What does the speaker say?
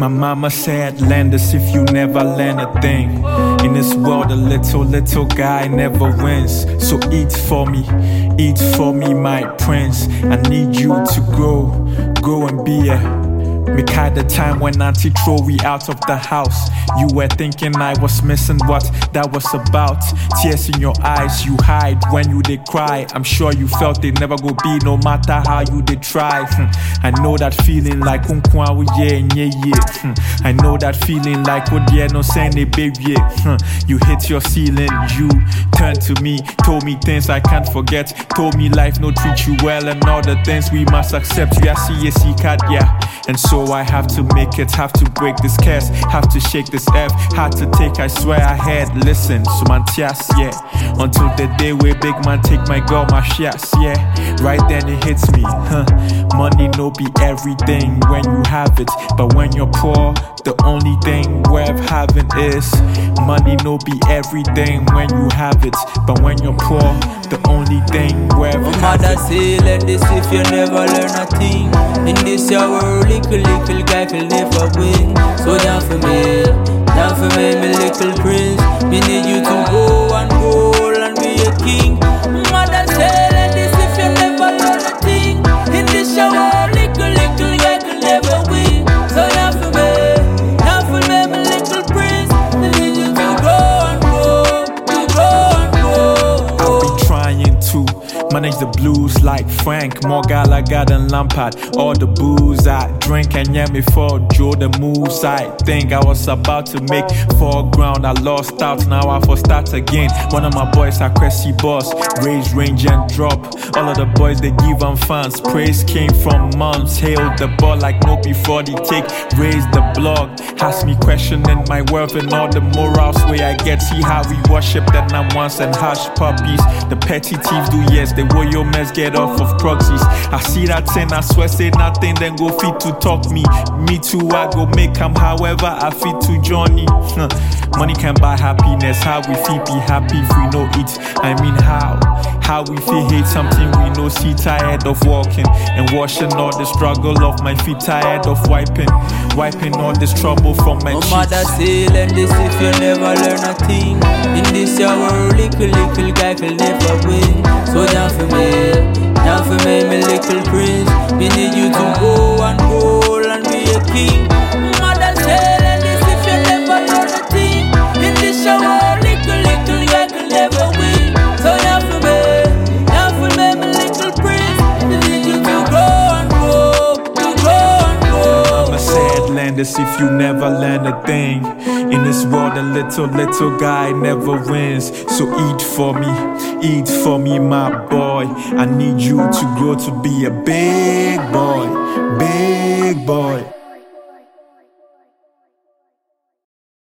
My mama said, learn this if you never learn a thing. In this world, a little guy never wins. So eat for me, my prince. I need you to grow and be a me kind of time when auntie throw we out of the house. You were thinking I was missing what that was about. Tears in your eyes, you hide when you did cry. I'm sure you felt they never go be no matter how you did try. I know that feeling like I know that feeling like no send baby. You hit your ceiling, you turned to me, told me things I can't forget, told me life no treat you well and all the things we must accept. You see card, yeah. And so I have to make it, have to break this curse, have to shake this F, had to take, I swear I had, listen, so man tias, yeah. Until the day where big man take my girl, my shots, yeah. Right then it hits me, money no be everything when you have it, but when you're poor, the only thing worth having is money no be everything when you have it, but when you're poor, the only thing worth having. Mother say, learn this if you never learn a thing. In this your world, little guy can never win. So down for me, my little prince. Me need you to go and be a king. Mother say, learn this if you never learn a thing. In this your world, little guy can never win. So down for me, my little prince. Me need you to go and go. I'll be trying to manage the blues like Frank, Morgala and Lampard. All the booze I drink and yeah me for Joe the moves. I think I was about to make foreground. I lost out, now I for start again. One of my boys are Cressy Boss, raise, range and drop. All of the boys they give them fans. Praise came from moms, hail the ball like no before they take. Raise the blog, has me questioning my worth and all the morals way I get. See how we worship the once and hush puppies. The petty thieves do yes, the warrior mess get off of proxies. I see that thing, I swear say nothing, then go fit to talk me. Me too, I go make them however I fit to Johnny. Money can buy happiness, how we feel be happy if we know it. I mean how we feel hate something we know see. Tired of walking and washing all the struggle off my feet. Tired of wiping all this trouble from my cheeks. Mother say learn this if you never learn a thing. In this your world, little guy can never win. So down for me, my little prince. Me need you to go and be a king. Mother say learn this if you never learn a thing. In this your world, little guy can never win. So down for me, my little prince. Me need you to go and go. Mama said, learn this if you never learn a thing. In this world, a little guy never wins. So eat for me, my boy. I need you to grow to be a big boy.